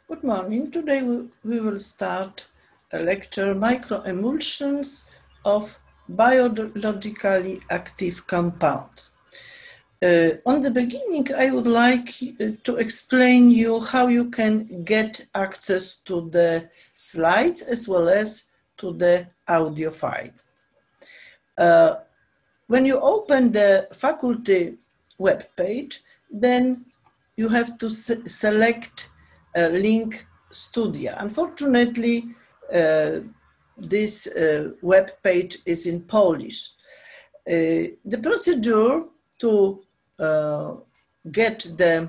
Good morning. Today we will start a lecture, Microemulsions of Biologically Active Compounds. On the beginning, I would like to explain you how you can get access to the slides as well as to the audio files. When you open the faculty web page, then you have to select link Studia. Unfortunately, this web page is in Polish. The procedure to get the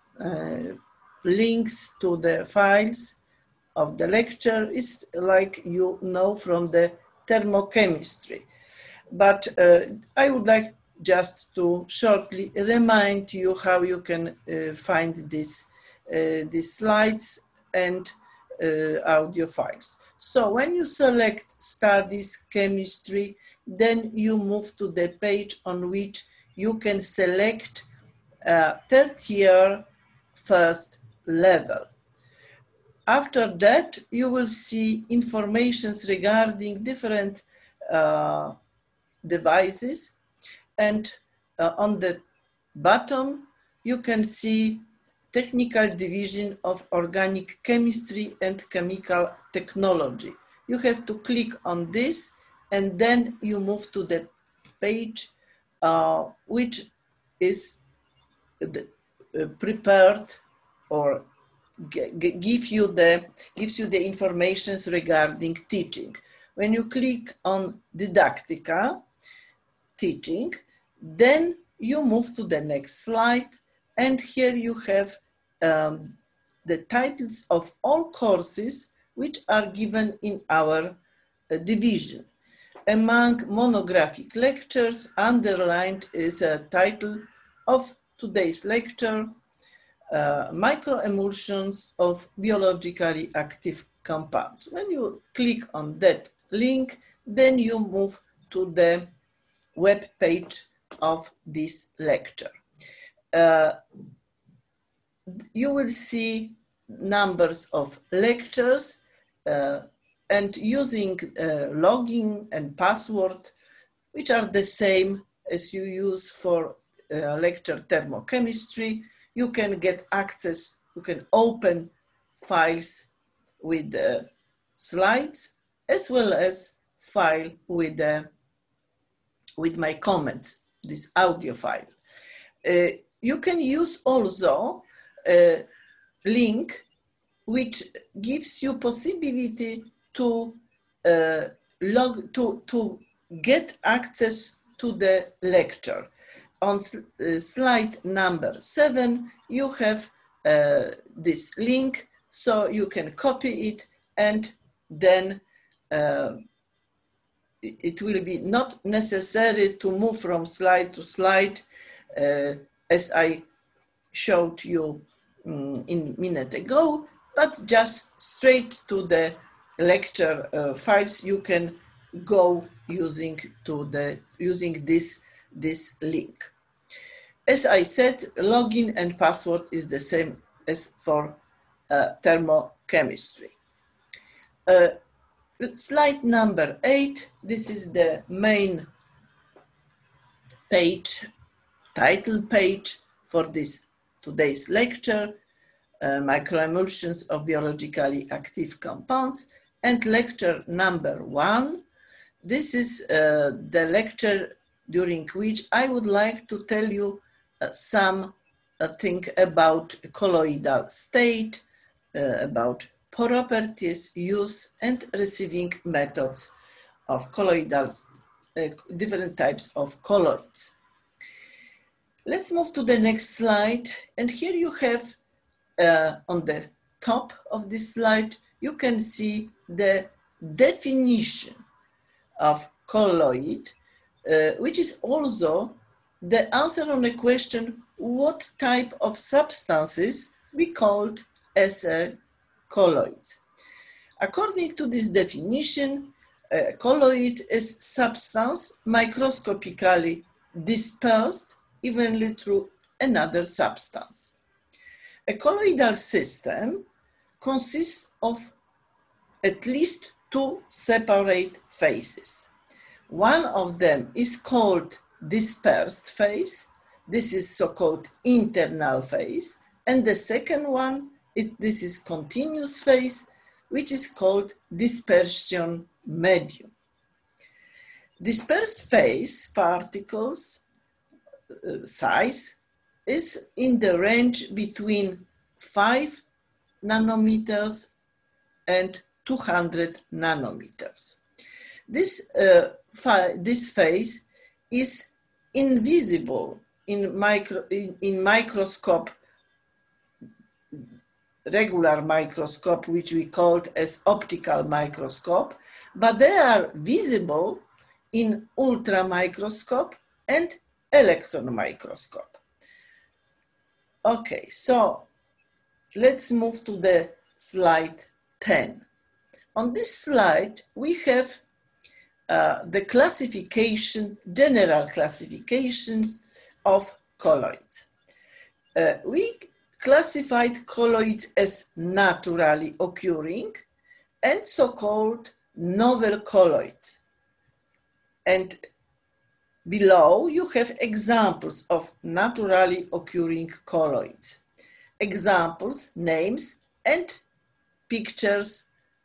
links to the files of the lecture is like you know from the thermochemistry. But I would like just to shortly remind you how you can find these slides and audio files. So when you select Studies Chemistry, then you move to the page on which you can select third year first level. After that, you will see informations regarding different devices, and on the bottom you can see technical division of organic chemistry and chemical technology. You have to click on this and then you move to the page which is prepared or gives you the informations regarding teaching. When you click on Didaktyka, teaching, then you move to the next slide, and here you have the titles of all courses which are given in our division. Among monographic lectures, underlined is a title of today's lecture, Microemulsions of Biologically Active Compounds. When you click on that link, then you move to the web page of this lecture. You will see numbers of lectures and using login and password, which are the same as you use for lecture thermochemistry, you can get access, you can open files with the slides as well as file with my comments, this audio file. You can use also a link which gives you possibility to to get access to the lecture. On slide number 7, you have this link, so you can copy it and then it will be not necessary to move from slide to slide as I showed you in a minute ago, but just straight to the lecture files you can go using this link. As I said, login and password is the same as for thermochemistry. Slide number 8, this is the main page, title page for today's lecture, Microemulsions of Biologically Active Compounds, and lecture number 1. This is the lecture during which I would like to tell you something about colloidal state, about properties, use, and receiving methods of colloidals, different types of colloids. Let's move to the next slide, and here you have on the top of this slide, you can see the definition of colloid, which is also the answer on the question what type of substances we called as a colloid. According to this definition, a colloid is substance microscopically dispersed evenly through another substance. A colloidal system consists of at least two separate phases. One of them is called dispersed phase. This is so-called internal phase. And the second one this is continuous phase, which is called dispersion medium. Dispersed phase particles size is in the range between 5 nanometers and 200 nanometers. This phase is invisible in microscope, regular microscope, which we called as optical microscope, but they are visible in ultramicroscope and electron microscope. Okay, so let's move to the slide 10. On this slide, we have the classification, general classifications of colloids. We classified colloids as naturally occurring and so-called novel colloids. And below you have examples of naturally occurring colloids. Examples, names, and pictures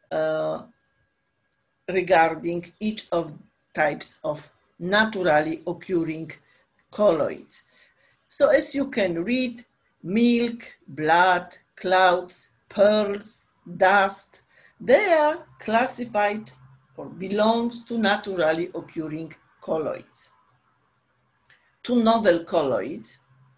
regarding each of types of naturally occurring colloids. So as you can read, milk, blood, clouds, pearls, dust, they are classified or belongs to naturally occurring colloids. To novel colloids,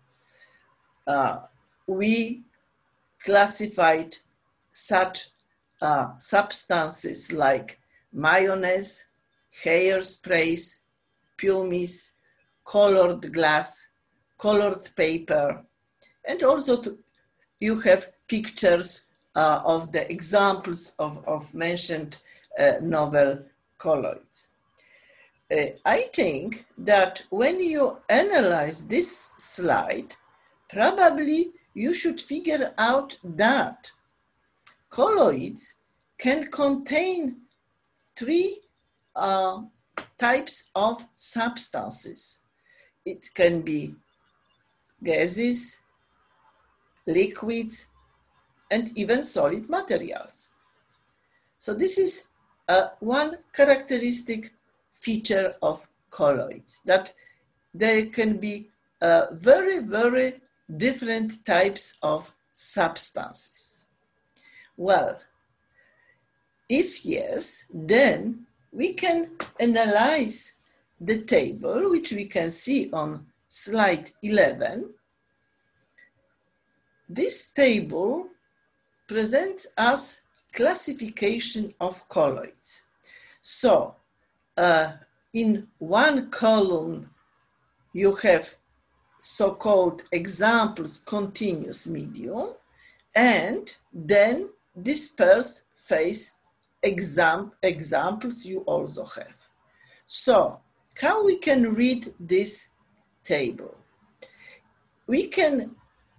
we classified such substances like mayonnaise, hairsprays, pumice, colored glass, colored paper, and also you have pictures of the examples of mentioned novel colloids. I think that when you analyze this slide, probably you should figure out that colloids can contain three types of substances. It can be gases, liquids, and even solid materials. So this is one characteristic feature of colloids, that there can be very, very different types of substances. Well, if yes, then we can analyze the table, which we can see on slide 11. This table presents us classification of colloids. So, in one column, you have so-called examples continuous medium, and then dispersed phase examples you also have. So, how we can read this table? We can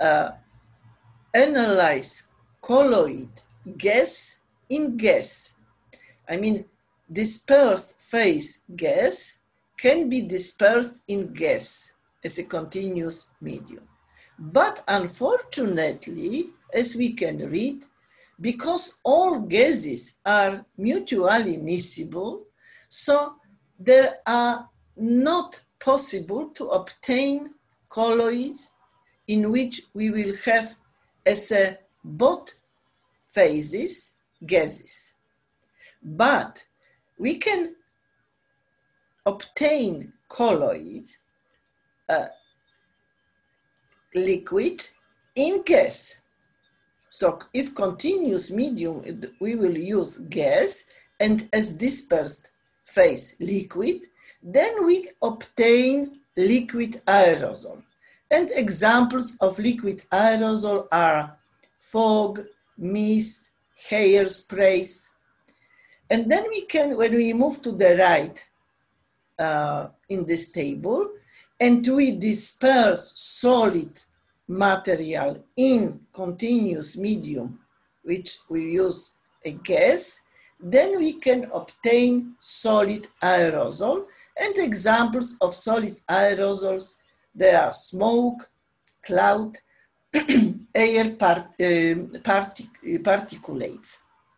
analyze colloid gas in gas. I mean, dispersed phase gas can be dispersed in gas as a continuous medium. But unfortunately, as we can read, because all gases are mutually miscible, so they are not possible to obtain colloids in which we will have as a both phases gases. But we can obtain colloids liquid in gas. So if continuous medium, we will use gas, and as dispersed phase liquid, then we obtain liquid aerosol. And examples of liquid aerosol are fog, mist, hairsprays. And then we can, when we move to the right in this table, and we disperse solid material in continuous medium which we use a gas, then we can obtain solid aerosol. And examples of solid aerosols, they are smoke, cloud, air particulates.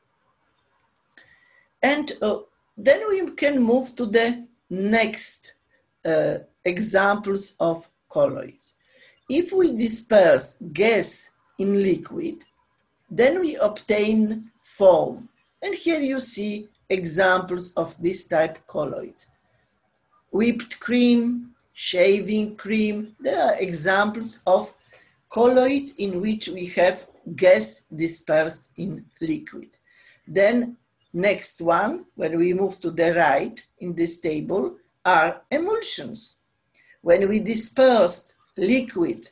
And then we can move to the next examples of colloids. If we disperse gas in liquid, then we obtain foam. And here you see examples of this type colloids. Whipped cream, shaving cream, they are examples of colloid in which we have gas dispersed in liquid. Then next one, when we move to the right in this table, are emulsions. When we disperse liquid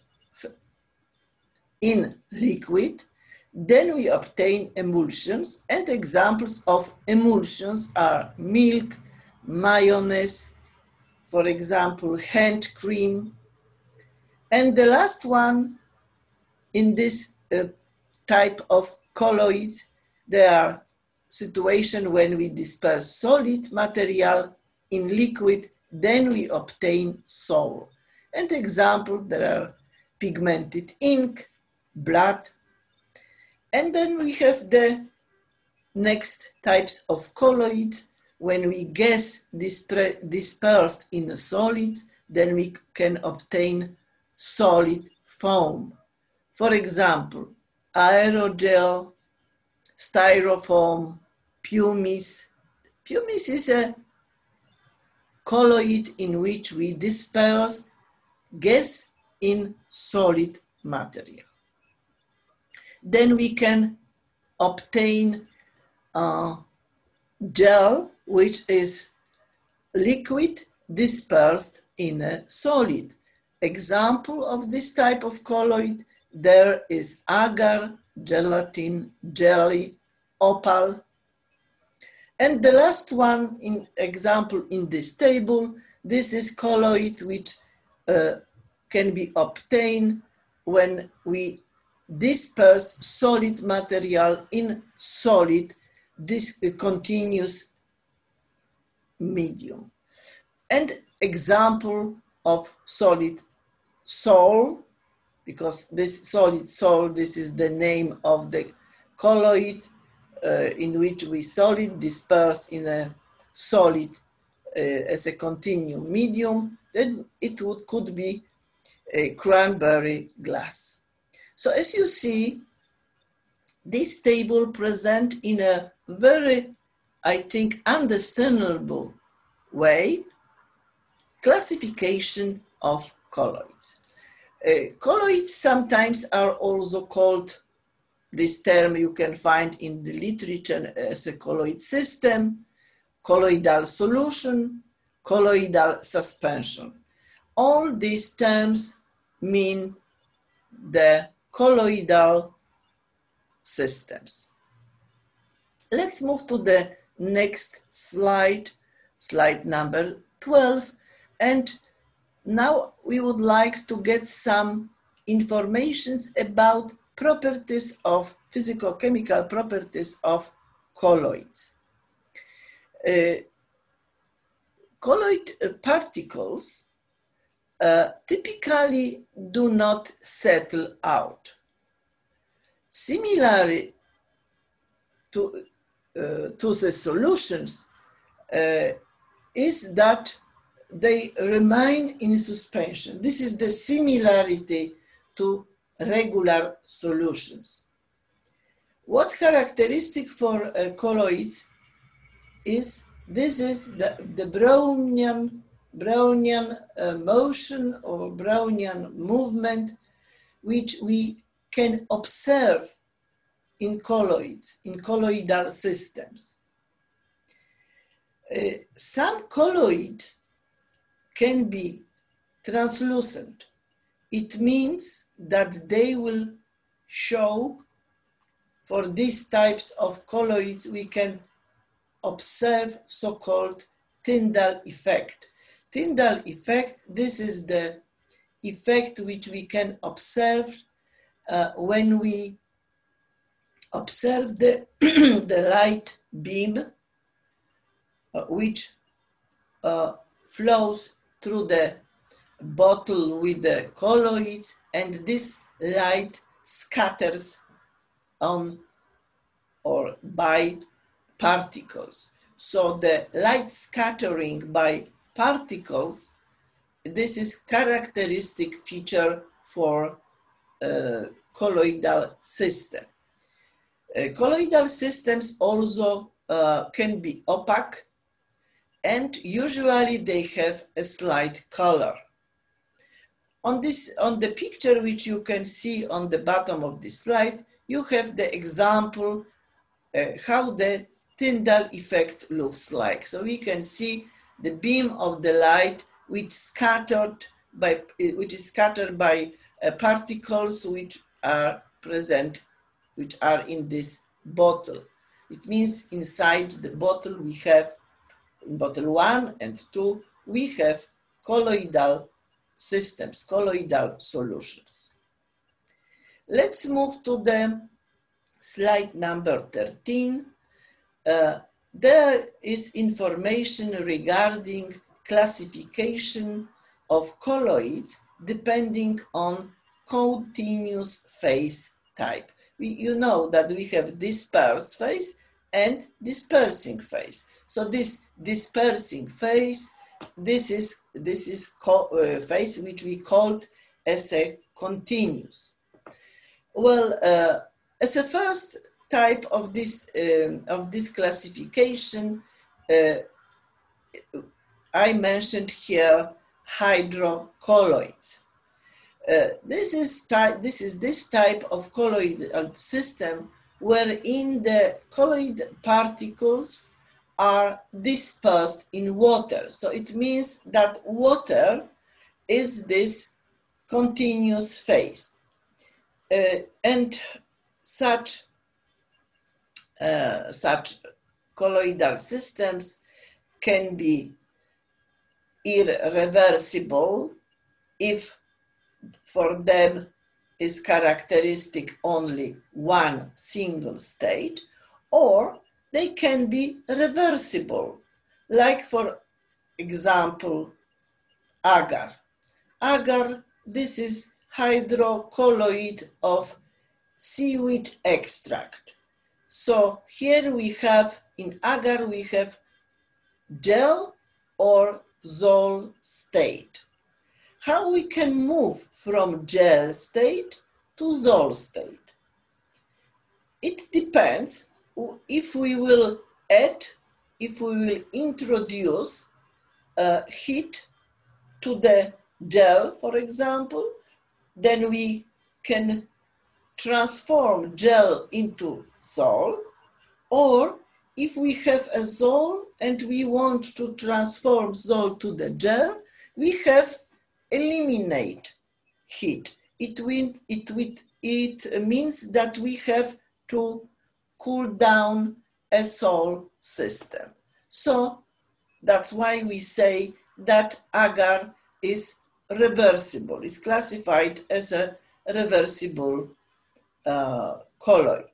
in liquid, then we obtain emulsions, and examples of emulsions are milk, mayonnaise, for example, hand cream. And the last one in this type of colloids, there are situations when we disperse solid material in liquid, then we obtain sol. And example, there are pigmented ink, blood. And then we have the next types of colloids. When we gas dispersed in a solid, then we can obtain solid foam. For example, aerogel, styrofoam, pumice. Pumice is a colloid in which we disperse gas in solid material. Then we can obtain gel, which is liquid dispersed in a solid. Example of this type of colloid, there is agar, gelatin, jelly, opal. And the last one in example in this table, this is colloid which can be obtained when we disperse solid material in solid, this continuous medium. And example of solid sol, because this solid sol, this is the name of the colloid in which we solid disperse in a solid as a continuum medium, then it could be a cranberry glass. So as you see, this table presents in a very, I think, understandable way classification of colloids. Colloids sometimes are also called, this term you can find in the literature as a colloid system, colloidal solution, colloidal suspension. All these terms mean the colloidal systems. Let's move to the next slide, slide number 12. And now we would like to get some information about properties of physicochemical properties of colloids. Colloid particles typically do not settle out. Similarly to the solutions is that they remain in suspension. This is the similarity to regular solutions. What characteristic for colloids is, this is the Brownian motion or Brownian movement, which we can observe in colloids, in colloidal systems. Some colloid can be translucent. It means that they will show, for these types of colloids, we can observe so-called Tyndall effect. Tyndall effect, this is the effect which we can observe when we Observe the, the light beam which flows through the bottle with the colloid, and this light scatters on or by particles. So the light scattering by particles, this is characteristic feature for colloidal system. Colloidal systems also can be opaque, and usually they have a slight color. On the picture which you can see on the bottom of this slide, you have the example how the Tyndall effect looks like. So we can see the beam of the light which is scattered by particles which are present, which are in this bottle. It means inside the bottle we have, in bottle 1 and 2, we have colloidal systems, colloidal solutions. Let's move to the slide number 13. There is information regarding classification of colloids depending on continuous phase type. You know that we have dispersed phase and dispersing phase. So this dispersing phase, this is phase which we called as a continuous. Well, as a first type of this classification, I mentioned here hydrocolloids. This is this type of colloidal system wherein the colloid particles are dispersed in water. So it means that water is this continuous phase. And such colloidal systems can be irreversible if for them is characteristic only one single state, or they can be reversible, like for example, agar. Agar, this is hydrocolloid of seaweed extract. So here we have, in agar, we have gel or Zoll state. How we can move from gel state to Zoll state? It depends if we will introduce heat to the gel, for example, then we can transform gel into Zoll, or if we have a Zoll and we want to transform Zoll to the gel, we have eliminate heat. It means that we have to cool down a Zoll system. So that's why we say that agar is reversible, is classified as a reversible colloid.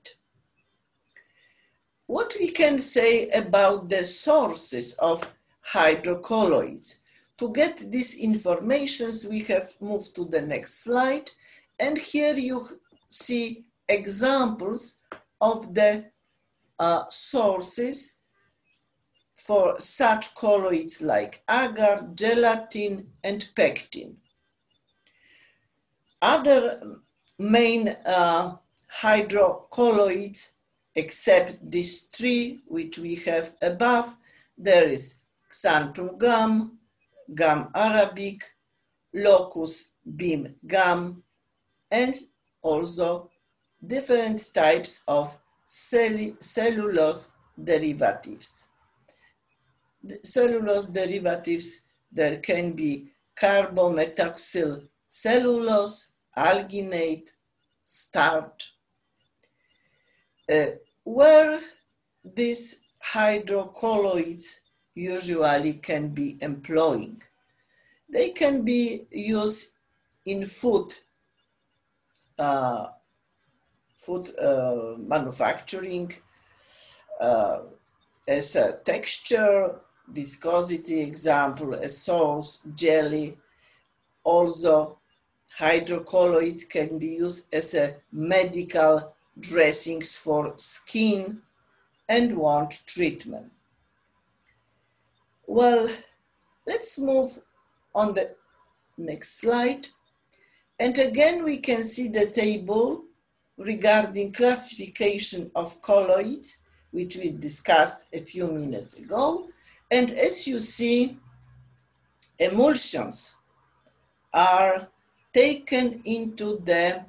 What we can say about the sources of hydrocolloids? To get these informations, we have moved to the next slide, and here you see examples of the sources for such colloids like agar, gelatin, and pectin. Other main hydrocolloids, except these three which we have above, there is xanthum gum, gum arabic, locus beam gum, and also different types of cellulose derivatives. The cellulose derivatives, there can be carbomethoxyl cellulose, alginate, starch. Where these hydrocolloids usually can be employing? They can be used in food food manufacturing as a texture, viscosity example, a sauce, jelly. Also, hydrocolloids can be used as a medical dressings for skin and wound treatment. Well, let's move on the next slide. And again, we can see the table regarding classification of colloids, which we discussed a few minutes ago. And as you see, emulsions are taken into the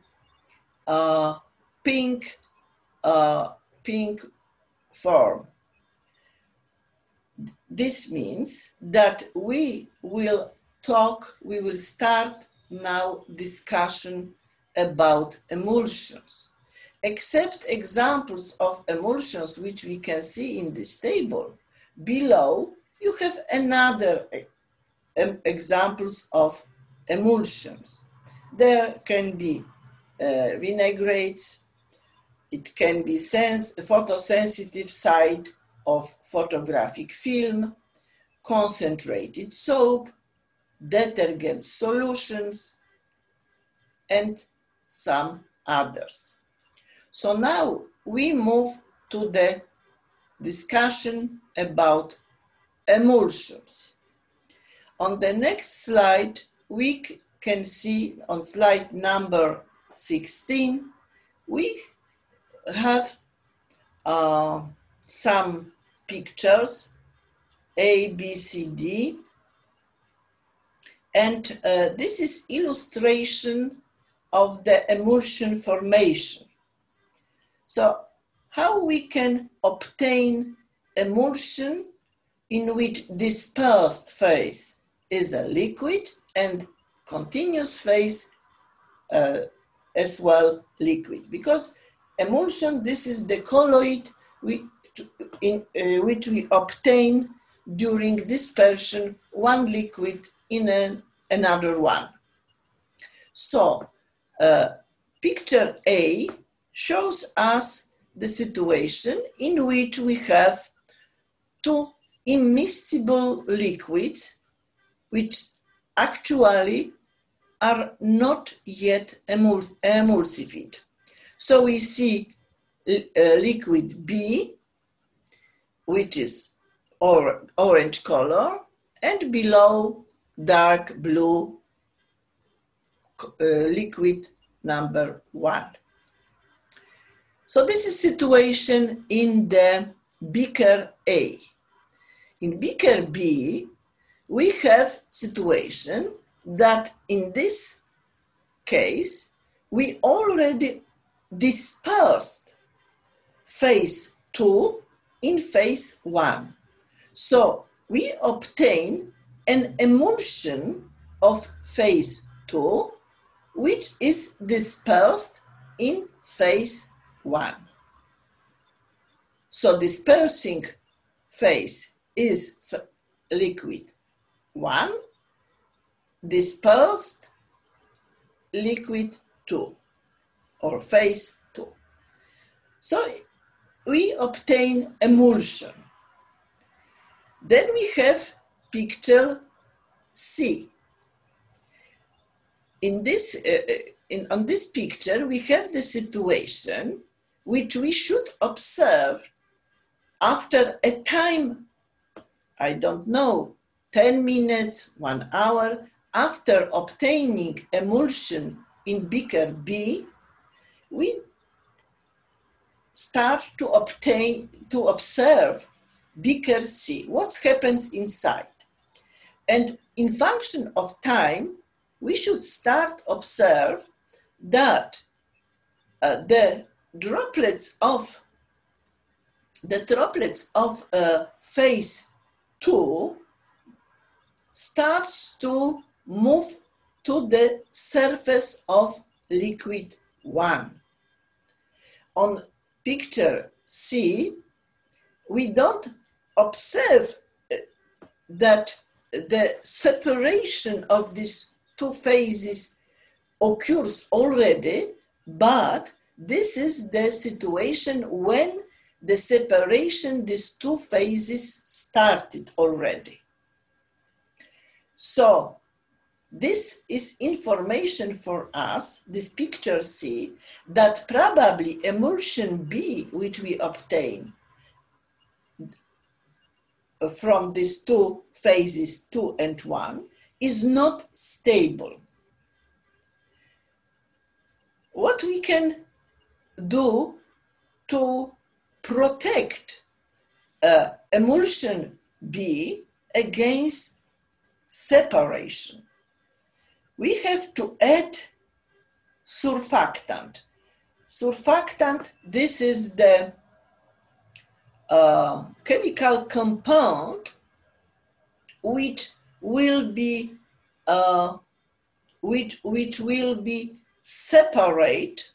pink form. This means that we will start now discussion about emulsions. Except examples of emulsions which we can see in this table, below you have another examples of emulsions. There can be vinaigrettes, it can be photosensitive side of photographic film, concentrated soap, detergent solutions, and some others. So now we move to the discussion about emulsions. On the next slide, we can see on slide number 16, we have some pictures, A, B, C, D, and this is illustration of the emulsion formation. So how we can obtain emulsion in which dispersed phase is a liquid and continuous phase as well liquid, because emulsion, this is the colloid which we obtain during dispersion one liquid in another one. So picture A shows us the situation in which we have two immiscible liquids which actually are not yet emulsified. So we see liquid B, which is orange color, and below dark blue liquid number 1. So this is situation in the beaker A. In beaker B, we have situation that in this case, we already dispersed phase 2 in phase 1. So we obtain an emulsion of phase 2, which is dispersed in phase 1. So dispersing phase is liquid 1, dispersed liquid 2, or phase 2. So we obtain emulsion. Then we have picture C. On this picture, we have the situation which we should observe after a time, I don't know, 10 minutes, 1 hour, after obtaining emulsion in beaker B, we start to observe beaker C, what happens inside. And in function of time, we should start observe that the droplets of phase 2 starts to move to the surface of liquid 1. On picture C, we don't observe that the separation of these two phases occurs already, but this is the situation when the separation, these two phases started already. So this is information for us, this picture C, that probably emulsion B, which we obtain from these two phases 2 and 1, is not stable. What we can do to protect emulsion B against separation? We have to add surfactant. Surfactant, this is the chemical compound which will be separate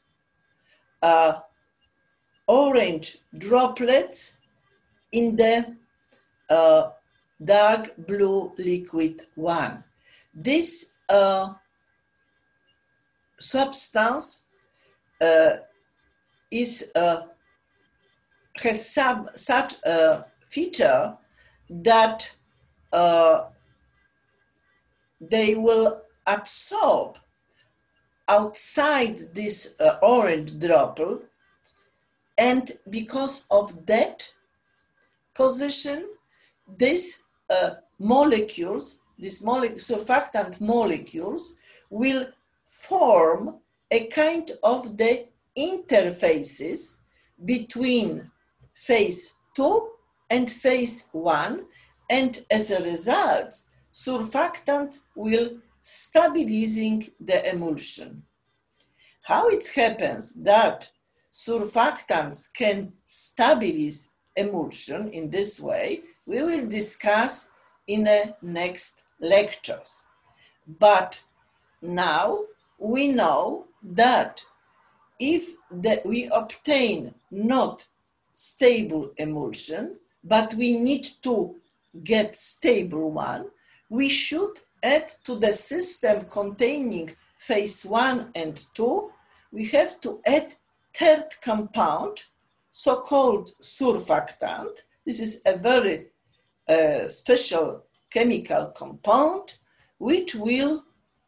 orange droplets in the dark blue liquid 1. This substance has such a feature that they will absorb outside this orange droplet, and because of that position, these surfactant molecules will form a kind of the interfaces between phase 2 and phase 1, and as a result, surfactant will stabilizing the emulsion. How it happens that surfactants can stabilize emulsion in this way, we will discuss in the next lectures. But now we know that if we obtain not stable emulsion, but we need to get stable one, we should add to the system containing phase 1 and 2, we have to add third compound, so-called surfactant. This is a very special chemical compound which will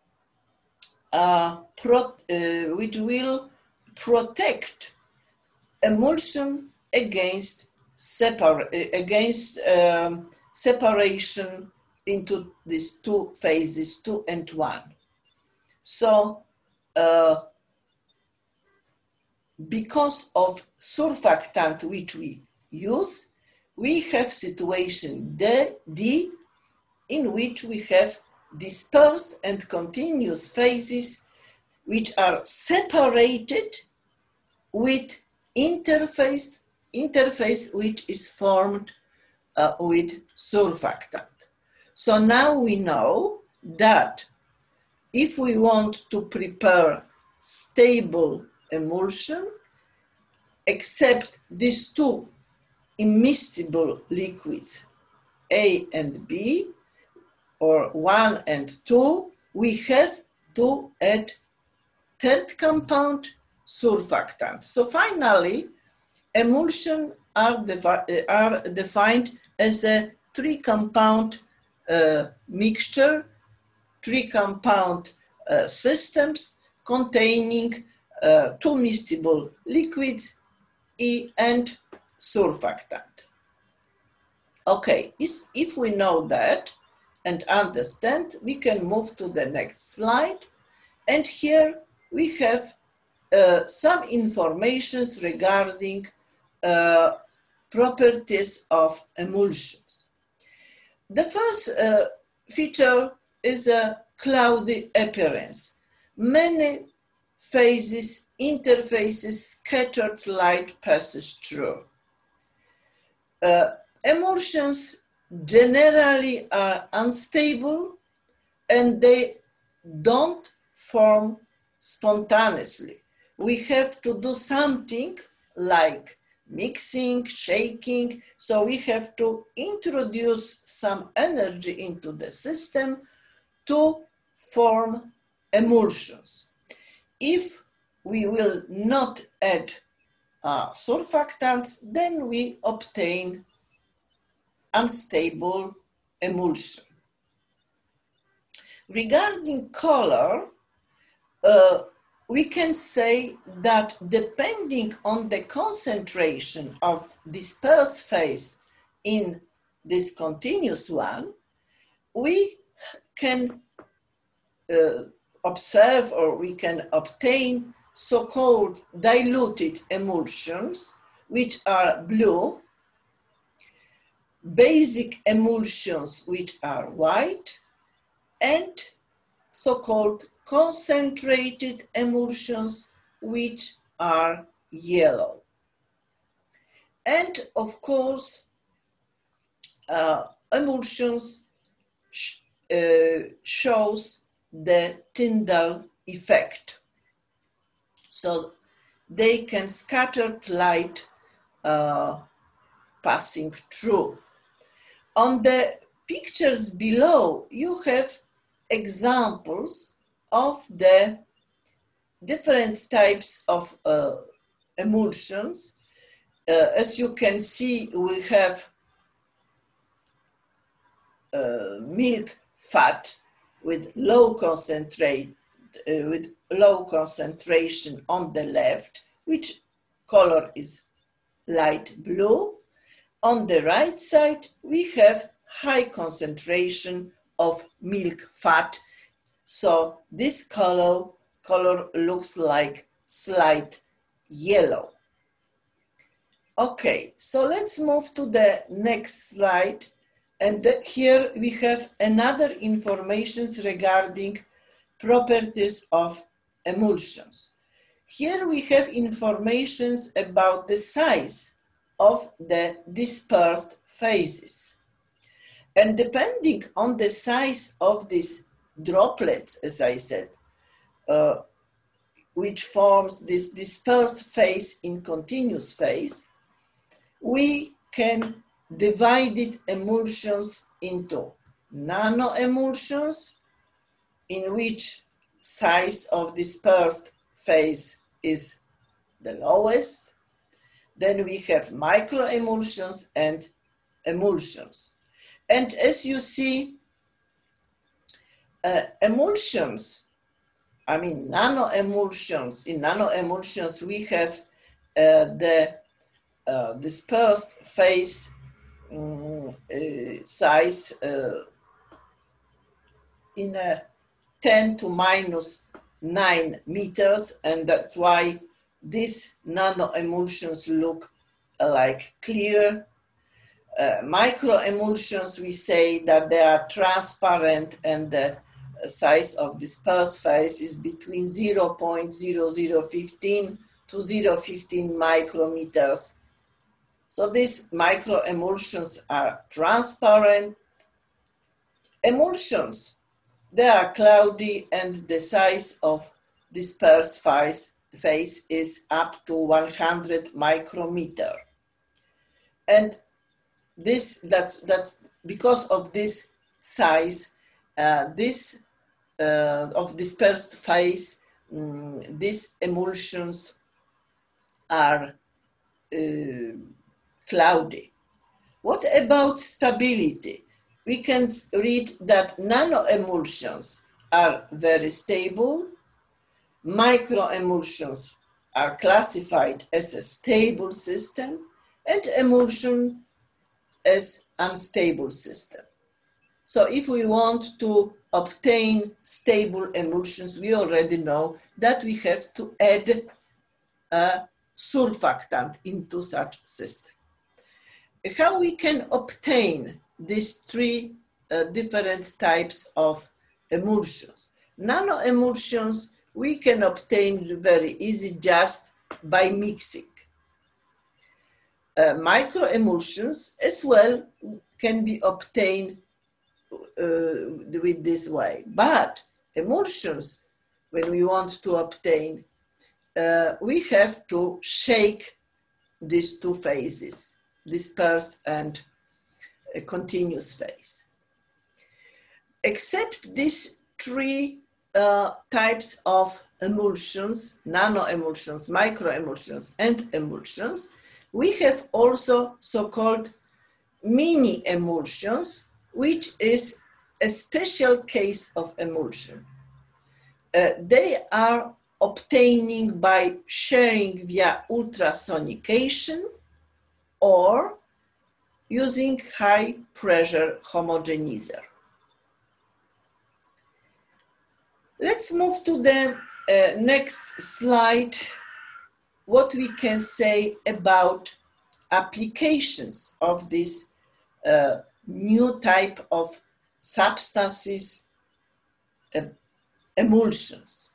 protect emulsion against separation into these two phases, 2 and 1. So because of surfactant which we use, we have situation D in which we have dispersed and continuous phases which are separated with interface which is formed with surfactant. So now we know that if we want to prepare stable emulsion, except these two immiscible liquids, A and B, or 1 and 2, we have to add third compound, surfactant. So finally, emulsion are defined as a three-compound mixture, three-compound systems containing two miscible liquids, E and surfactant. Okay, if we know that and understand, we can move to the next slide. And here we have some informations regarding properties of emulsions. The first feature is a cloudy appearance. Many phases, interfaces, scattered light passes through. Emulsions generally are unstable and they don't form spontaneously. We have to do something like mixing, shaking, so we have to introduce some energy into the system to form emulsions. If we will not add surfactants, then we obtain unstable emulsion. Regarding color, we can say that depending on the concentration of dispersed phase in this continuous one, we can observe or we can obtain so-called diluted emulsions, which are blue, basic emulsions, which are white, and so-called concentrated emulsions, which are yellow. And of course, emulsions shows the Tyndall effect. So they can scatter light passing through. On the pictures below, you have examples of the different types of emulsions. As you can see, we have milk fat with low concentration on the left, which color is light blue. On the right side, we have high concentration of milk fat. So this color looks like slight yellow. Okay, so let's move to the next slide. And here we have another information regarding properties of emulsions. Here we have information about the size of the dispersed phases. And depending on the size of these droplets, as I said, which forms this dispersed phase in continuous phase, we can divide emulsions into nano emulsions, in which size of dispersed phase is the lowest. Then we have micro emulsions and emulsions. And as you see, emulsions, I mean nano emulsions, in nano emulsions we have the dispersed phase size in a 10 to minus 9 meters, and that's why these nano emulsions look like clear. Micro emulsions, we say that they are transparent, and the size of dispersed phase is between 0.0015 to 0.15 micrometers. So these micro emulsions are transparent. Emulsions, they are cloudy, and the size of dispersed phase is up to 100 micrometer. And that's because of this size, of dispersed phase, these emulsions are cloudy. What about stability? We can read that nano emulsions are very stable. Micro emulsions are classified as a stable system, and emulsion as unstable system. So if we want to obtain stable emulsions, we already know that we have to add a surfactant into such system. How we can obtain these three different types of emulsions? Nano emulsions we can obtain very easy just by mixing. Micro emulsions as well can be obtained with this way, but emulsions, when we want to obtain, we have to shake these two phases, dispersed and a continuous phase. Except these three types of emulsions, nanoemulsions, microemulsions, and emulsions. We have also so-called mini emulsions, which is a special case of emulsion. They are obtaining by sharing via ultrasonication or using high pressure homogenizer. Let's move to the next slide. What we can say about applications of this new type of substances, emulsions.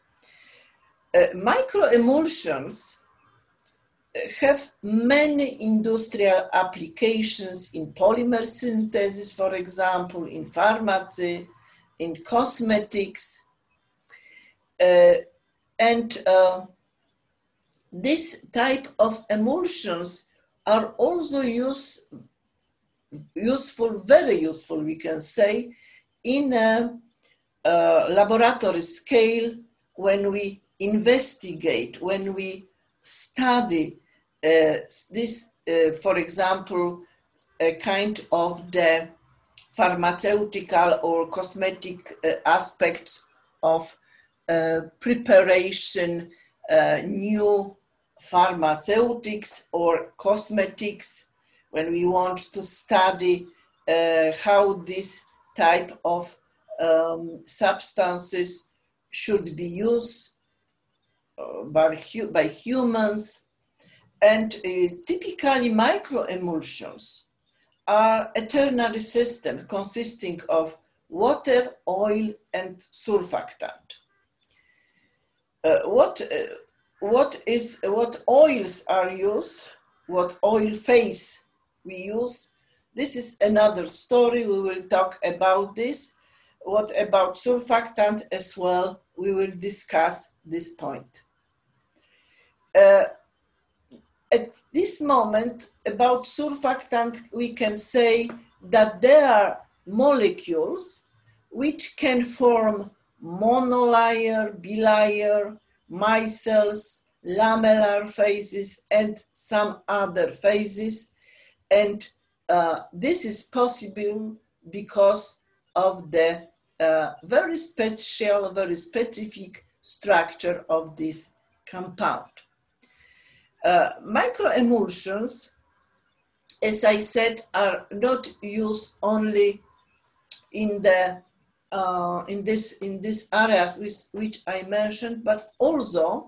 Microemulsions have many industrial applications in polymer synthesis, for example, in pharmacy, in cosmetics, and this type of emulsions are also useful, very useful, we can say, in a laboratory scale when we investigate, when we study this, for example, a kind of the pharmaceutical or cosmetic aspects of preparation, new pharmaceutics or cosmetics, when we want to study how this type of substances should be used by humans. And typically microemulsions are a ternary system consisting of water, oil, and surfactant. What oils are used, what oil phase we use, this is another story. We will talk about this. What about surfactant as well? We will discuss this point. At this moment, about surfactant, we can say that there are molecules which can form monolayer, bilayer, micelles, lamellar phases, and some other phases. And this is possible because of the very special, very specific structure of this compound. Microemulsions, as I said, are not used only in the in these areas which I mentioned, but also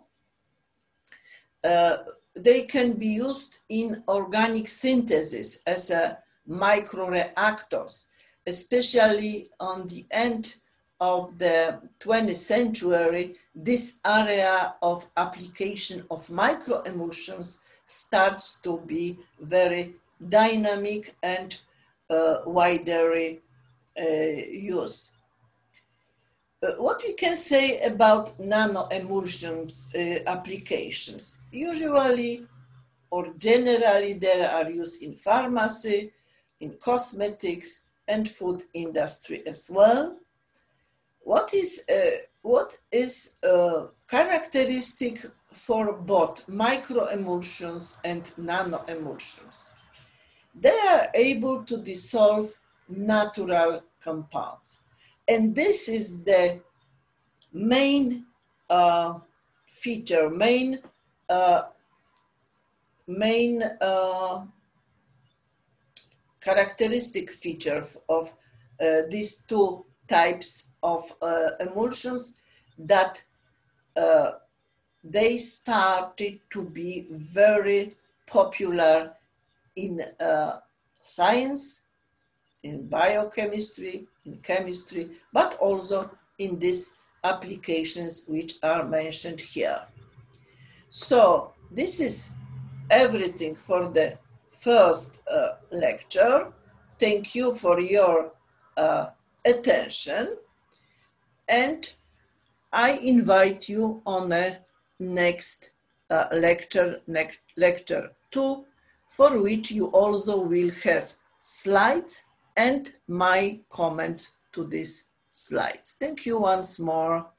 they can be used in organic synthesis as a microreactors, especially on the end of the 20th century. This area of application of microemulsions starts to be very dynamic and widely used. What we can say about nanoemulsions applications? Usually or generally they are used in pharmacy, in cosmetics, and food industry as well. What is characteristic for both microemulsions and nanoemulsions? They are able to dissolve natural compounds. And this is the main feature, main characteristic feature of these two types of emulsions, that they started to be very popular in science, in biochemistry, in chemistry, but also in these applications which are mentioned here. So this is everything for the first lecture. Thank you for your attention, and I invite you on a next lecture 2, for which you also will have slides and my comment to these slides. Thank you once more.